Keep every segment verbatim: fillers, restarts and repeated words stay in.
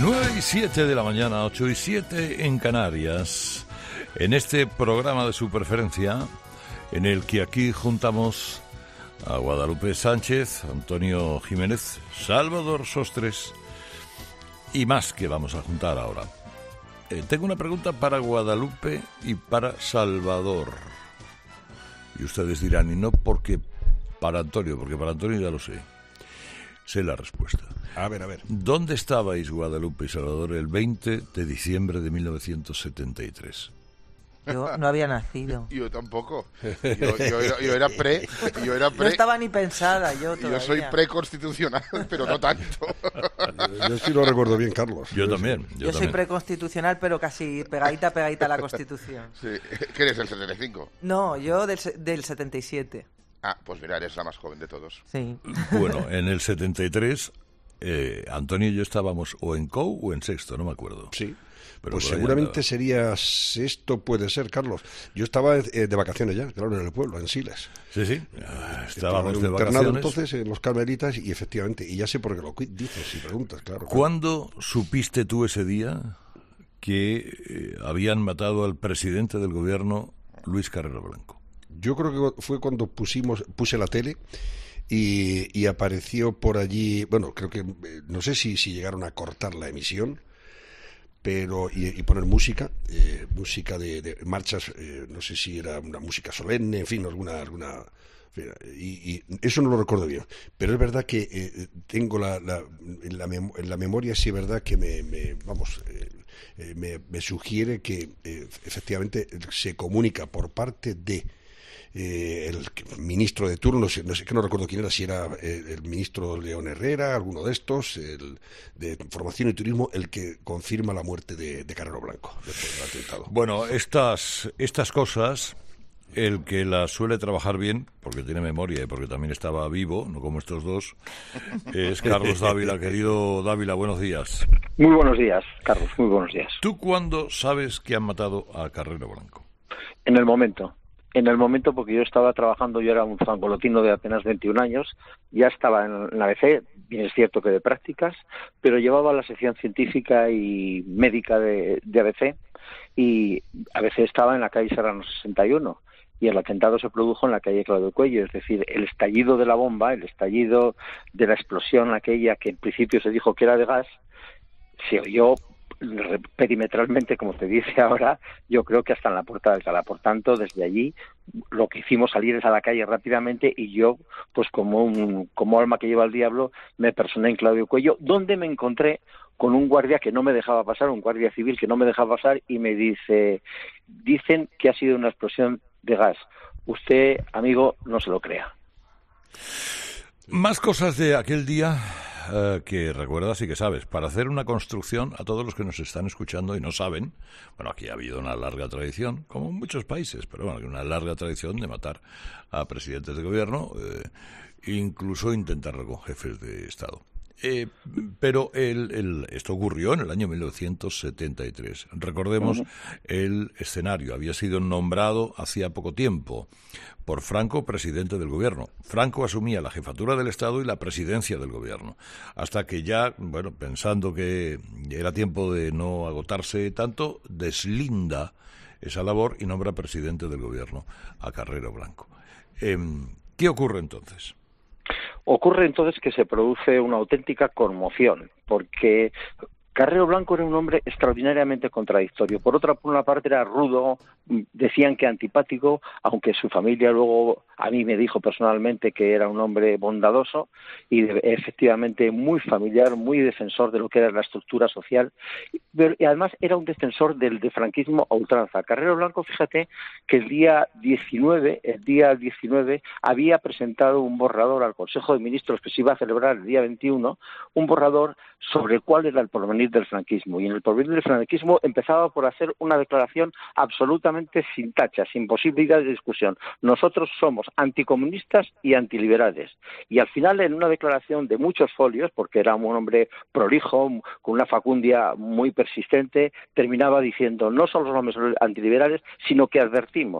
nueve y siete de la mañana, ocho y siete en Canarias, en este programa de su preferencia, en el que aquí juntamos a Guadalupe Sánchez, Antonio Jiménez, Salvador Sostres y más que vamos a juntar ahora. Eh, tengo una pregunta para Guadalupe y para Salvador. Y ustedes dirán, y no porque para Antonio, porque para Antonio ya lo sé. Sé la respuesta. A ver, a ver. ¿Dónde estabais, Guadalupe y Salvador, el veinte de diciembre de mil novecientos setenta y tres? Yo no había nacido. Yo tampoco. Yo, yo, era, yo era pre. Yo era pre. No estaba ni pensada yo todavía. Yo soy preconstitucional, pero no tanto. Yo sí lo recuerdo bien, Carlos. Yo también. Yo, Yo soy también. preconstitucional, pero casi pegadita, pegadita a la Constitución. Sí. ¿Qué eres, el setenta y cinco? No, yo del, se- del setenta y siete. Ah, pues mira, eres la más joven de todos. Sí. Bueno, en el setenta y tres, eh, Antonio y yo estábamos o en C O U o en sexto, no me acuerdo. Sí. Pero Pues por ahí seguramente andaba. sería sexto, puede ser, Carlos. Yo estaba eh, de vacaciones ya, claro, en el pueblo, en Siles. Sí, sí. Ah, Estaba estábamos en de un internado vacaciones. entonces en los Carmelitas y efectivamente, y ya sé por qué lo cu- dices y preguntas, claro. ¿Cuándo supiste tú ese día que eh, habían matado al presidente del gobierno, Luis Carrero Blanco? Yo creo que fue cuando pusimos puse la tele y, y apareció por allí, bueno, creo que, eh, no sé si, si llegaron a cortar la emisión, pero y, y poner música, eh, música de, de marchas, eh, no sé si era una música solemne, en fin, alguna... alguna y, y eso no lo recuerdo bien, pero es verdad que eh, tengo la, la, en, la mem- en la memoria, sí es verdad que me, me vamos, eh, eh, me, me sugiere que eh, efectivamente se comunica por parte de Eh, el ministro de turno, no sé, no sé, que no recuerdo quién era, si era eh, el ministro León Herrera, alguno de estos, el de Información y Turismo, el que confirma la muerte de, de Carrero Blanco, después del atentado. Bueno, estas, estas cosas, el que las suele trabajar bien, porque tiene memoria y porque también estaba vivo, no como estos dos, es Carlos Dávila. Querido Dávila, buenos días. Muy buenos días, Carlos, muy buenos días. ¿Tú cuándo sabes que han matado a Carrero Blanco? En el momento, en el momento porque yo estaba trabajando, yo era un zangolotino de apenas veintiún años, ya estaba en la A B C, bien es cierto que de prácticas, pero llevaba la sección científica y médica de, de A B C, y A B C estaba en la calle Serrano sesenta y uno, y el atentado se produjo en la calle Claudio Cuello, es decir, el estallido de la bomba, el estallido de la explosión aquella que en principio se dijo que era de gas, se oyó perimetralmente, como te dice ahora, yo creo que hasta en la Puerta de Alcalá. Por tanto, desde allí lo que hicimos salir es a la calle rápidamente y yo, pues como un como alma que lleva al diablo, me personé en Claudio Cuello, donde me encontré con un guardia que no me dejaba pasar, un guardia civil que no me dejaba pasar, y me dice, dicen que ha sido una explosión de gas. Usted, amigo, no se lo crea. Más cosas de aquel día eh, que recuerdas y que sabes. Para hacer una construcción, a todos los que nos están escuchando y no saben, bueno, aquí ha habido una larga tradición, como en muchos países, pero bueno, una larga tradición de matar a presidentes de gobierno, eh, incluso intentarlo con jefes de Estado. Eh, pero el, el, esto ocurrió en el año mil novecientos setenta y tres. Recordemos uh-huh. el escenario. Había sido nombrado hacía poco tiempo por Franco presidente del gobierno. Franco asumía la jefatura del Estado y la presidencia del gobierno. Hasta que ya, bueno, pensando que era tiempo de no agotarse tanto, deslinda esa labor y nombra presidente del gobierno a Carrero Blanco. Eh, ¿Qué ocurre entonces? Ocurre entonces que se produce una auténtica conmoción, porque Carrero Blanco era un hombre extraordinariamente contradictorio. Por otra, por una parte era rudo, decían que antipático, aunque su familia luego a mí me dijo personalmente que era un hombre bondadoso y de, efectivamente muy familiar, muy defensor de lo que era la estructura social, pero, y además era un defensor del de franquismo a ultranza. Carrero Blanco, fíjate que el día diecinueve, el día diecinueve había presentado un borrador al Consejo de Ministros que se iba a celebrar el día veintiuno, un borrador sobre cuál era el porvenir del franquismo, y en el porvenir del franquismo empezaba por hacer una declaración absolutamente sin tacha, sin posibilidad de discusión. Nosotros somos anticomunistas y antiliberales. Y al final, en una declaración de muchos folios, porque era un hombre prolijo, con una facundia muy persistente, terminaba diciendo, no solo somos antiliberales, sino que advertimos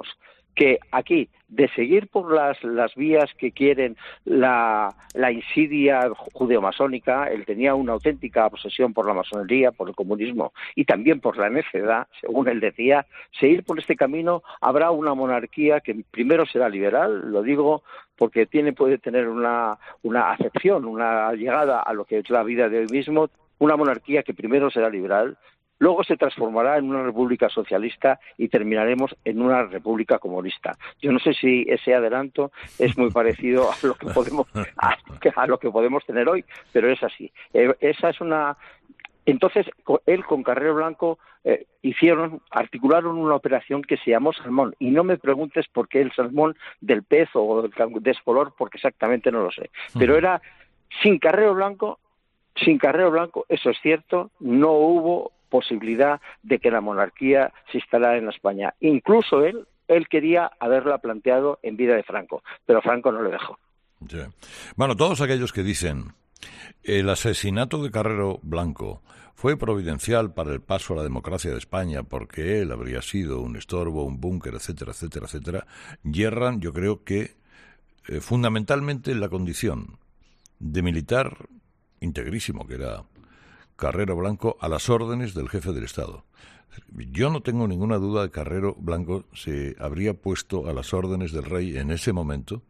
que aquí, de seguir por las, las vías que quieren la, la insidia judeomasónica, él tenía una auténtica obsesión por la masonería, por el comunismo y también por la necedad, según él decía, seguir por este camino habrá una monarquía que primero será liberal, lo digo porque tiene puede tener una, una acepción, una llegada a lo que es la vida de hoy mismo, una monarquía que primero será liberal, luego se transformará en una república socialista y terminaremos en una república comunista. Yo no sé si ese adelanto es muy parecido a lo que podemos a, a lo que podemos tener hoy, pero es así. Eh, esa es una. Entonces él con Carrero Blanco eh, hicieron, articularon una operación que se llamó Salmón. Y no me preguntes por qué el salmón del pez o del descolor, porque exactamente no lo sé. Pero era sin Carrero Blanco, sin Carrero Blanco, eso es cierto, no hubo posibilidad de que la monarquía se instalara en España. Incluso él, él quería haberla planteado en vida de Franco, pero Franco no le dejó. Sí. Bueno, todos aquellos que dicen el asesinato de Carrero Blanco fue providencial para el paso a la democracia de España porque él habría sido un estorbo, un búnker, etcétera, etcétera, etcétera, yerran, yo creo que eh, fundamentalmente la condición de militar integrísimo que era Carrero Blanco a las órdenes del jefe del Estado. Yo no tengo ninguna duda de que Carrero Blanco se habría puesto a las órdenes del rey en ese momento,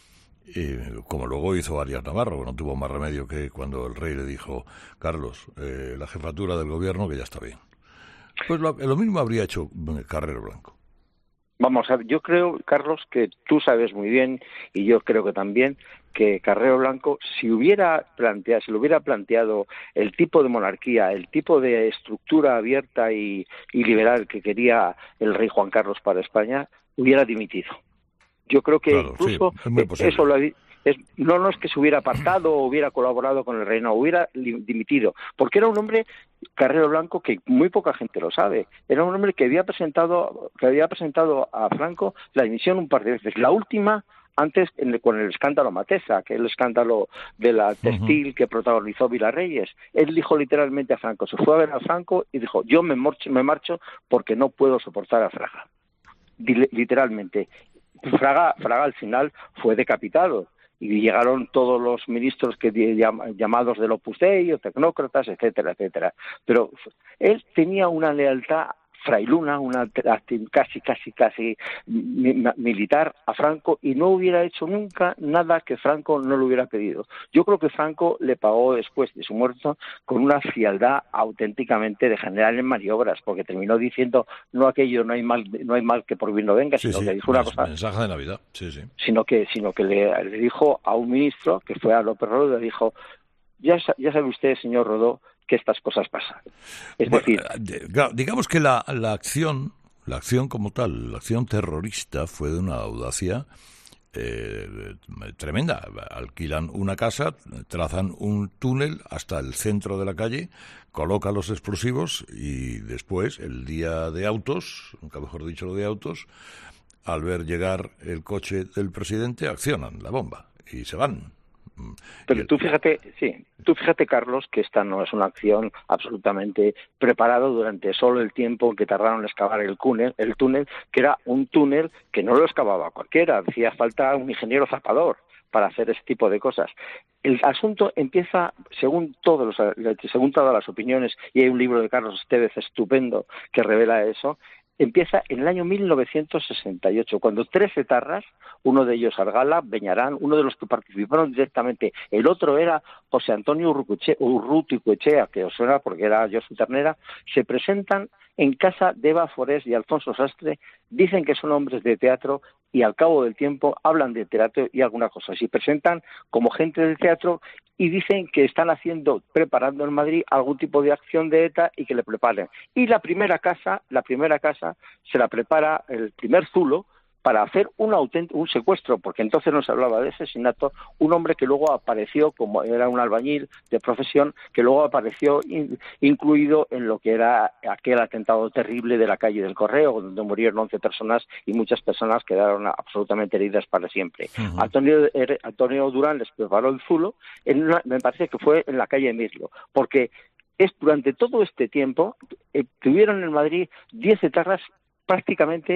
eh, como luego hizo Arias Navarro, no tuvo más remedio que cuando el rey le dijo, Carlos, eh, la jefatura del gobierno que ya está bien. Pues lo, lo mismo habría hecho Carrero Blanco. Vamos a ver, yo creo, Carlos, que tú sabes muy bien, y yo creo que también, que Carrero Blanco, si hubiera planteado, si lo hubiera planteado el tipo de monarquía, el tipo de estructura abierta y, y liberal que quería el rey Juan Carlos para España, hubiera dimitido. Yo creo que claro, incluso sí, eso lo es, no, no es que se hubiera apartado o hubiera colaborado con el rey, no, hubiera dimitido, porque era un hombre, Carrero Blanco, que muy poca gente lo sabe, era un hombre que había presentado, que había presentado a Franco la dimisión un par de veces, la última antes en, con el escándalo Matesa, que es el escándalo de la textil uh-huh. que protagonizó Vilarreyes. Él dijo literalmente a Franco, se fue a ver a Franco y dijo, yo me marcho, me marcho porque no puedo soportar a Fraga. Literalmente. Fraga, Fraga al final fue decapitado y llegaron todos los ministros que llamados del Opus Dei, o tecnócratas, etcétera, etcétera. Pero él tenía una lealtad frailuna, una casi, casi, casi militar a Franco y no hubiera hecho nunca nada que Franco no le hubiera pedido. Yo creo que Franco le pagó después de su muerte con una frialdad auténticamente de general en maniobras, porque terminó diciendo no aquello, no hay mal, no hay mal que por bien no venga, sí, sino sí, que dijo una mes, cosa. Mensaje de Navidad, sí, sí. Sino que, sino que le, le dijo a un ministro que fue a López Rodó, le dijo, ya, ya sabe usted, señor Rodó, que estas cosas pasan. Es bueno, decir, digamos que la, la acción, la acción como tal, la acción terrorista fue de una audacia eh, tremenda. Alquilan una casa, trazan un túnel hasta el centro de la calle, colocan los explosivos y después, el día de autos, nunca mejor dicho lo de autos, al ver llegar el coche del presidente, accionan la bomba y se van. Pero tú fíjate, sí, tú fíjate, Carlos, que esta no es una acción absolutamente preparada durante solo el tiempo que tardaron en excavar el túnel, el túnel, que era un túnel que no lo excavaba cualquiera, hacía falta un ingeniero zapador para hacer ese tipo de cosas. El asunto empieza, según todos los, según todas las opiniones, y hay un libro de Carlos Estevez estupendo que revela eso, empieza en el año mil novecientos sesenta y ocho, cuando tres etarras, uno de ellos Argala, Beñarán, uno de los que participaron directamente, el otro era José Antonio Urruticoechea, que os suena porque era Josu Ternera, se presentan en casa de Eva Forés y Alfonso Sastre, dicen que son hombres de teatro y al cabo del tiempo hablan de teatro y alguna cosa. Se presentan como gente del teatro y dicen que están haciendo, preparando en Madrid algún tipo de acción de ETA y que le preparen. Y la primera casa, la primera casa se la prepara el primer zulo para hacer un auténtico un secuestro, porque entonces no se hablaba de asesinato, un hombre que luego apareció, como era un albañil de profesión, que luego apareció in, incluido en lo que era aquel atentado terrible de la calle del Correo, donde murieron once personas y muchas personas quedaron absolutamente heridas para siempre. Uh-huh. Antonio, er, Antonio Durán les preparó el zulo, en una, me parece que fue en la calle Mirlo, porque es durante todo este tiempo eh, tuvieron en Madrid diez etarras prácticamente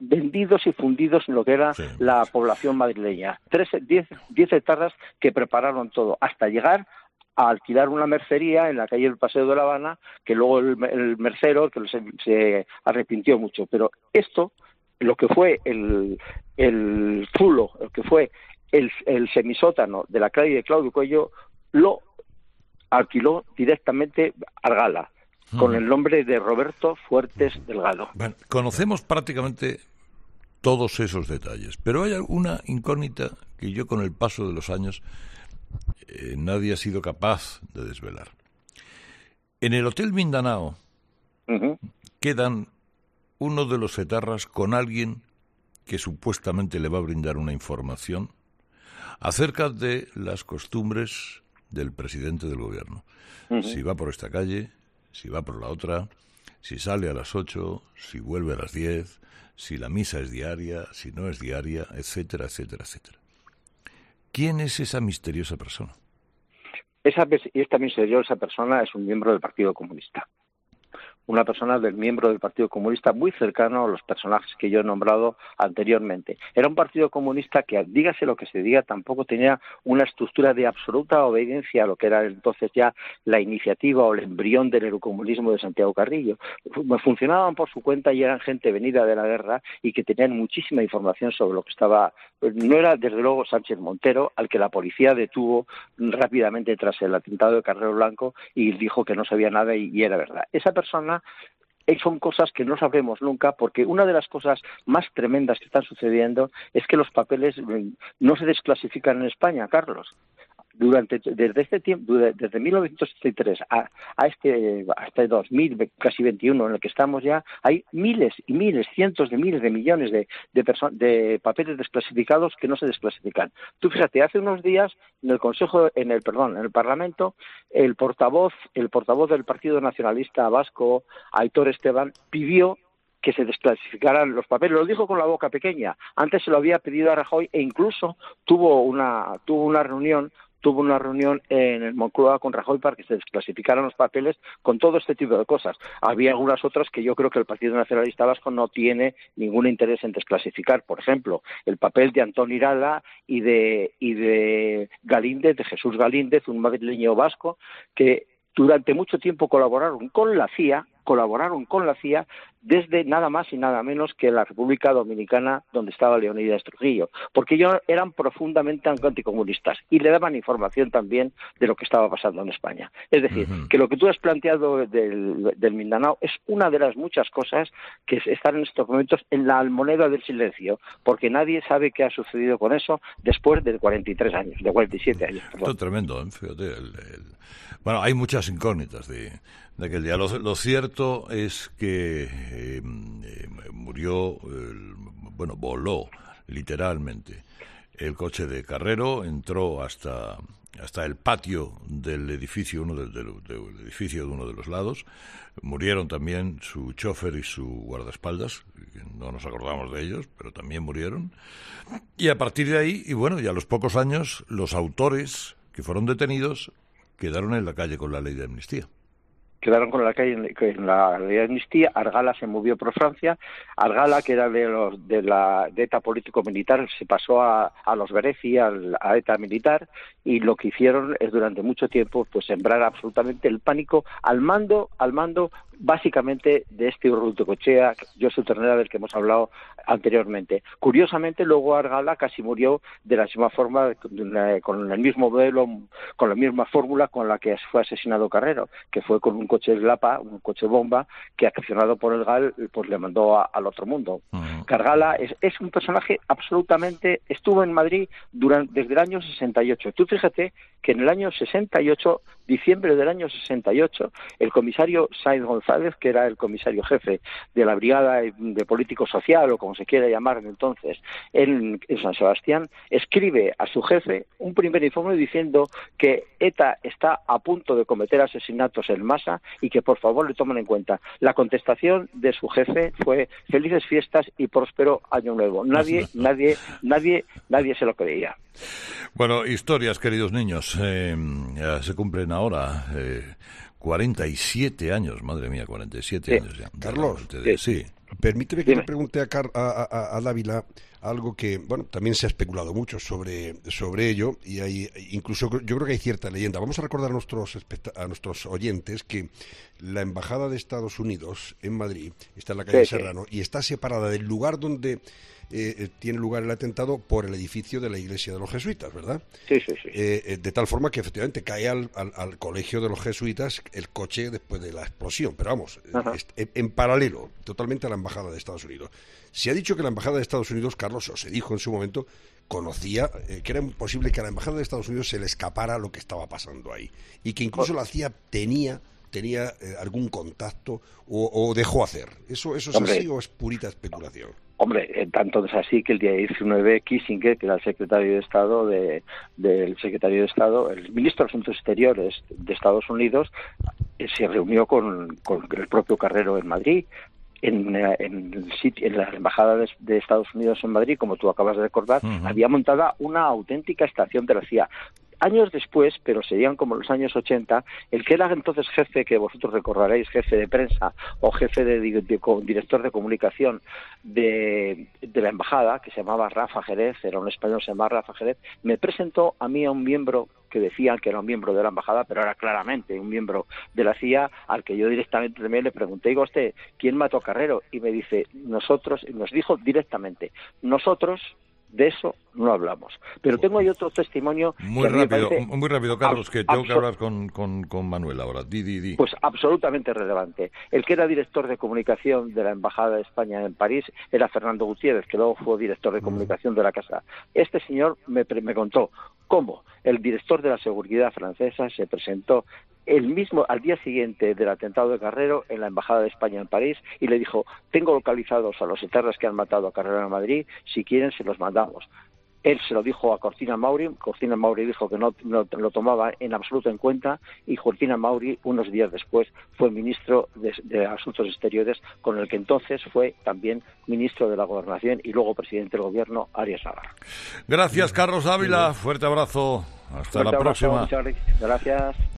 vendidos y fundidos en lo que era Sí. la población madrileña. Tres, diez, diez hectáreas que prepararon todo, hasta llegar a alquilar una mercería en la calle del Paseo de La Habana, que luego el, el mercero que se, se arrepintió mucho. Pero esto, lo que fue el, el zulo, lo que fue el, el semisótano de la calle de Claudio Coello, lo alquiló directamente Argala, con Ujú. el nombre de Roberto Fuertes Delgado. Bueno, conocemos prácticamente todos esos detalles, pero hay una incógnita que yo con el paso de los años eh, nadie ha sido capaz de desvelar. En el Hotel Mindanao Ujú. quedan uno de los etarras con alguien que supuestamente le va a brindar una información acerca de las costumbres del presidente del gobierno. Ujú. Si va por esta calle, si va por la otra, si sale a las ocho, si vuelve a las diez, si la misa es diaria, si no es diaria, etcétera, etcétera, etcétera. ¿Quién es esa misteriosa persona? Esa, esta misteriosa persona es un miembro del Partido Comunista. Una persona del miembro del Partido Comunista muy cercano a los personajes que yo he nombrado anteriormente. Era un Partido Comunista que, dígase lo que se diga, tampoco tenía una estructura de absoluta obediencia a lo que era entonces ya la iniciativa o el embrión del eurocomunismo de Santiago Carrillo. Funcionaban por su cuenta y eran gente venida de la guerra y que tenían muchísima información sobre lo que estaba. No era, desde luego, Sánchez Montero, al que la policía detuvo rápidamente tras el atentado de Carrero Blanco y dijo que no sabía nada y, y era verdad. Esa persona son cosas que no sabremos nunca, porque una de las cosas más tremendas que están sucediendo es que los papeles no se desclasifican en España, Carlos. Durante desde este tiempo, desde mil novecientos setenta y tres a, a este hasta dos mil, casi veintiuno, en el que estamos ya, hay miles y miles, cientos de miles de millones de de, de papeles desclasificados que no se desclasifican. Tú fíjate, hace unos días en el Consejo, en el perdón, en el Parlamento, el portavoz, el portavoz del Partido Nacionalista Vasco, Aitor Esteban, pidió que se desclasificaran los papeles. Lo dijo con la boca pequeña. Antes se lo había pedido a Rajoy e incluso tuvo una tuvo una reunión tuvo una reunión en el Moncloa con Rajoy para que se desclasificaran los papeles con todo este tipo de cosas. Había algunas otras que yo creo que el Partido Nacionalista Vasco no tiene ningún interés en desclasificar. Por ejemplo, el papel de Antón Irala y de, y de Galíndez, de Jesús Galíndez, un madrileño vasco, que durante mucho tiempo colaboraron con la C I A, colaboraron con la C I A desde nada más y nada menos que la República Dominicana, donde estaba Leonidas Trujillo, porque ellos eran profundamente anticomunistas y le daban información también de lo que estaba pasando en España. Es decir, uh-huh. que lo que tú has planteado del, del Mindanao es una de las muchas cosas que están en estos momentos en la almoneda del silencio, porque nadie sabe qué ha sucedido con eso después de cuarenta y tres años, de cuarenta y siete años. Esto es tremendo, ¿eh? Fíjate. El, el... Bueno, hay muchas incógnitas de, de aquel día. Lo, lo cierto es que eh, eh, murió, el, bueno, voló literalmente el coche de Carrero, entró hasta hasta el patio del edificio, uno del, del, del edificio de uno de los lados. Murieron también su chofer y su guardaespaldas, no nos acordamos de ellos, pero también murieron. Y a partir de ahí, y bueno, y a los pocos años, los autores que fueron detenidos quedaron en la calle con la ley de amnistía. Quedaron con la calle en la ley de amnistía. Argala se movió por Francia. Argala, que era de los de la de ETA político-militar, se pasó a, a los Berezi, al, a ETA militar, y lo que hicieron es durante mucho tiempo pues sembrar absolutamente el pánico al mando, al mando básicamente de este Urruticoechea, Josu Ternera, del que hemos hablado anteriormente. Curiosamente, luego Argala casi murió de la misma forma, con el mismo modelo, con la misma fórmula con la que fue asesinado Carrero, que fue con un coche Lapa, un coche bomba, que accionado por el GAL, pues le mandó a, al otro mundo. Uh-huh. Cargala es, es un personaje absolutamente... Estuvo en Madrid durante, desde el año sesenta y ocho. Tú fíjate que en el año sesenta y ocho, diciembre del año sesenta y ocho, el comisario Sainz González, que era el comisario jefe de la Brigada de Político Social, o como se quiera llamar entonces, en, en San Sebastián, escribe a su jefe un primer informe diciendo que ETA está a punto de cometer asesinatos en masa y que por favor le tomen en cuenta. La contestación de su jefe fue felices fiestas y próspero año nuevo. Nadie, nadie, nadie, nadie se lo creía. Bueno, historias, queridos niños. Eh, ya se cumplen ahora eh, cuarenta y siete años, madre mía, cuarenta y siete sí. años ya. Carlos. De, sí. Permíteme que Dime. le pregunte a, Car a, a, a Dávila algo que, bueno, también se ha especulado mucho sobre, sobre ello, y hay, incluso yo creo que hay cierta leyenda. Vamos a recordar a nuestros, a nuestros oyentes que la Embajada de Estados Unidos en Madrid está en la calle Sí, sí. Serrano y está separada del lugar donde eh, tiene lugar el atentado por el edificio de la iglesia de los jesuitas, ¿verdad? Sí, sí, sí. Eh, eh, de tal forma que efectivamente cae al, al, al colegio de los jesuitas el coche después de la explosión, pero vamos, Ajá. en, en paralelo totalmente a la Embajada de Estados Unidos. Se ha dicho que la Embajada de Estados Unidos, Carlos, o se dijo en su momento, conocía eh, que era imposible que a la Embajada de Estados Unidos se le escapara lo que estaba pasando ahí, y que incluso la C I A tenía tenía eh, algún contacto o, o dejó hacer. ¿Eso, eso es Hombre. así o es purita especulación? Hombre, eh, tanto es así que el día diecinueve Kissinger, que era el secretario de Estado de, del secretario de Estado, el ministro de Asuntos Exteriores de Estados Unidos, eh, se reunió con, con el propio Carrero en Madrid. En, eh, en, el sitio, en la embajada de, de Estados Unidos en Madrid, como tú acabas de recordar, Uh-huh. había montada una auténtica estación de la C I A. Años después, pero serían como los años ochenta, el que era entonces jefe, que vosotros recordaréis, jefe de prensa o jefe de, de, de director de comunicación de, de la embajada, que se llamaba Rafa Jerez, era un español, se llamaba Rafa Jerez, me presentó a mí a un miembro que decían que era un miembro de la embajada, pero era claramente un miembro de la C I A, al que yo directamente también le pregunté, digo, usted, ¿quién mató a Carrero? Y me dice, nosotros, nos dijo directamente, nosotros de eso no hablamos. Pero tengo ahí otro testimonio. Muy que a mí me rápido, parece muy rápido, Carlos, que tengo que abso- hablar con, con, con Manuel ahora. Di, di, di. Pues absolutamente relevante. El que era director de comunicación de la Embajada de España en París era Fernando Gutiérrez, que luego fue director de comunicación de la Casa. Este señor me, pre- me contó cómo el director de la seguridad francesa se presentó el mismo al día siguiente del atentado de Carrero en la Embajada de España en París y le dijo, tengo localizados a los etarras que han matado a Carrero en Madrid, si quieren se los mandamos. Él se lo dijo a Cortina Mauri, Cortina Mauri dijo que no, no lo tomaba en absoluto en cuenta y Cortina Mauri, unos días después, fue ministro de, de Asuntos Exteriores, con el que entonces fue también ministro de la Gobernación y luego presidente del Gobierno, Arias Navarro. Gracias, Carlos Dávila. Fuerte abrazo. Hasta Fuerte la abrazo, próxima. muchas gracias.